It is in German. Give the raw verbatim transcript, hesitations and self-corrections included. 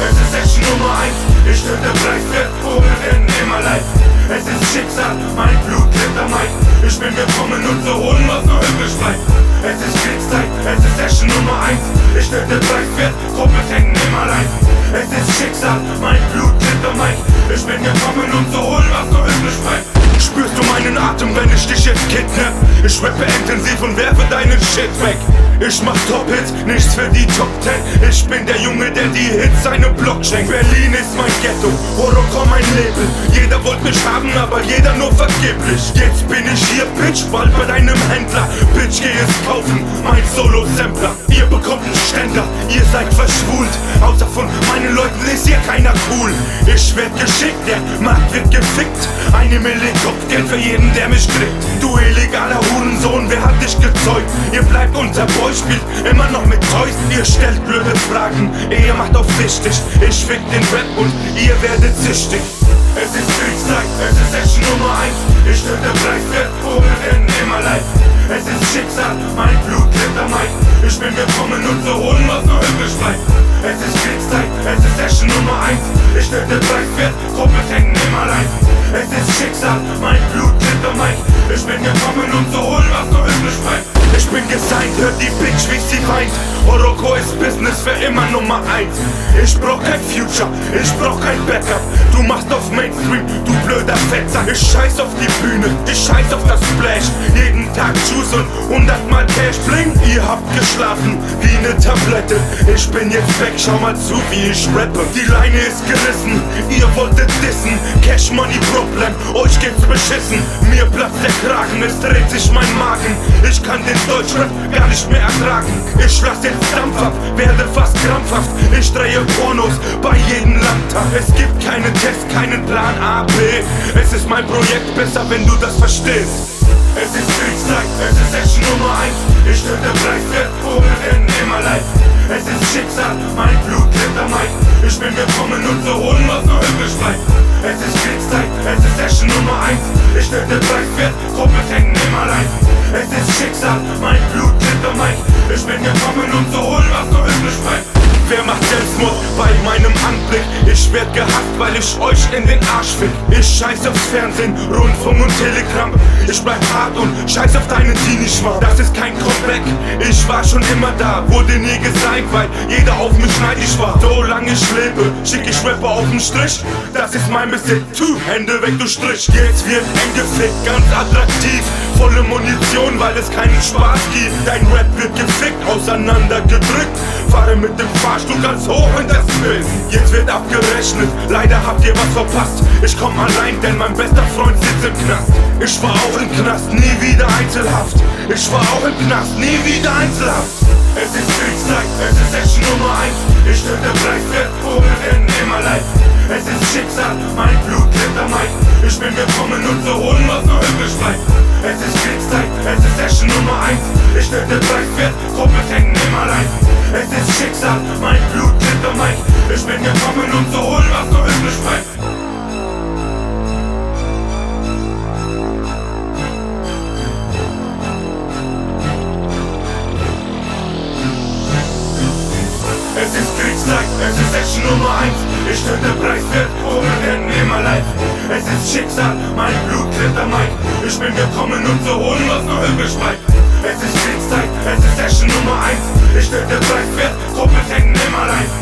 es ist Session Nummer eins. Ich töte preiswert, Vogel werden immer live. Es ist Schicksal, mein Blut klebt am Mic. Ich bin gekommen, um zu holen, was noch übrig bleibt. Es ist Kriegszeit, es ist Session Nummer eins. Ich töte preiswert, Gruppe hängen immer live. Es ist Schicksal, mein Blut klebt am Mic. Ich bin gekommen, um zu holen, was noch übrig bleibt. Spürst du meinen Atem, wenn ich dich jetzt kidnapp? Ich rappe intensiv und werfe deinen Shit weg. Ich mach Top-Hits, nichts für die Top Ten. Ich bin der Junge, der die Hits seinem Block schenkt. Berlin ist mein Ghetto, Horrorcore mein Label. Jeder wollte mich haben, aber jeder nur vergeblich. Jetzt bin ich hier, Bitch, bald bei deinem Händler. Bitch, geh es kaufen, mein Solo-Sampler. Ihr bekommt einen Ständer, ihr seid verschwult. Außer von meinen Leuten ist hier keiner cool. Ich werd geschickt, der Markt wird gefickt. Eine Million Kopfgeld für jeden, der mich kriegt. Du illegaler Hurensohn, wer hat dich gezeugt? Ihr bleibt unter Boy, spielt immer noch mit Toys. Ihr stellt blöde Fragen, ihr macht auf wichtig. Ich fick den Rap und ihr werdet süchtig. Es ist Kriegszeit, es ist Session Nummer eins. Ich töte preiswert, Vogel werden immer live. Es ist Schicksal, mein Blut klebt am Mic. Ich bin gekommen, um zu holen, was noch übrig bleibt. Es ist Kriegszeit, es ist Session Nummer eins. Ich töte preiswert, Gruppe hängen immer live. Es ist Schicksal, mein Blut klebt am Mic. Ich bin gekommen, um zu holen, was noch übrig bleibt. Ich bin gesigned, hört die Bitch, wie sie weint. Horrorcore ist Business für immer Nummer eins. Ich brauch kein Future, ich brauch kein Backup. Du machst auf Mainstream, du blöder Fettsack. Ich scheiß auf die Bühne, ich scheiß auf das Splash. Jeden Tag Juice und hundertmal Cash. Bling, ihr habt geschlafen wie ne Tablette. Ich bin jetzt weg, schau mal zu, wie ich rappe. Die Leine ist gerissen, ihr wolltet dissen. Cash Money Problem, euch geht's beschissen. Mir platzt der Kragen, es dreht sich mein Magen. Ich kann den Deutschrap gar nicht mehr ertragen. Ich lass jetzt Dampf ab, werde fast krampfhaft. Ich drehe Pornos bei jedem Landtag. Es gibt keinen Test, keinen Plan A, B. Es ist mein Projekt, besser wenn du das verstehst. Es ist Kriegszeit, es ist Session Nummer eins. Ich töte preiswert, Vogel werden immer live. Es ist Schicksal, mein Blut klebt am Mic. Ich bin gekommen, um zu holen, was noch übrig bleibt. Es ist Kriegszeit, es ist Session Nummer eins. Ich töte preiswert, Gruppe hängen immer live. Es ist Schicksal, mein Blut klebt am Mic. Ich bin gekommen, um zu holen, was noch übrig bleibt. Wer macht Selbstmord bei meinem Anblick? Ich werd gehasst, weil ich euch in den Arsch fick. Ich scheiß aufs Fernsehen, Rundfunk und Telegram. Ich bleib hart und scheiß auf deinen Teenie-Schwarm. Das ist kein Comeback, ich war schon immer da. Wurde nie gezeigt, weil jeder auf mich neidisch war. Solange ich lebe, schick ich Rapper auf den Strich. Das ist mein Besitz, tu, Hände weg, du Strich. Jetzt wird eng gefickt, ganz attraktiv. Volle Munition, weil es keinen Spaß gibt. Dein Rap wird gefickt, auseinandergedrückt. Fahre mit dem Fahrstuhl ganz hoch in das Bild. Jetzt wird abgerechnet, leider habt ihr was verpasst. Ich komm allein, denn mein bester Freund sitzt im Knast. Ich war auch im Knast, nie wieder Einzelhaft. Ich war auch im Knast, nie wieder Einzelhaft. Es ist Kriegszeit, es ist Session Nummer eins. Ich töte preiswert, Vogel werden immer live. Es ist Schicksal, mein Blut klebt am Mic. Ich bin gekommen, um zu holen, was noch übrig bleibt. Es ist Kriegszeit, es ist Session Nummer eins. Ich töte preiswert, Gruppe hängen immer live. Es ist Schicksal, mein Blut klebt am Mic. Ich bin gekommen, um zu holen, was noch übrig bleibt. Es ist Kriegszeit, es ist Session Nummer eins. Ich töte preiswert, Vogel werden immer live. Es ist Schicksal, mein Blut klebt am Mic. Ich bin gekommen, um zu holen, was noch übrig bleibt. Es ist Kriegszeit, es ist Session Nummer eins. Ich töte preiswert, Gruppe hängen immer live.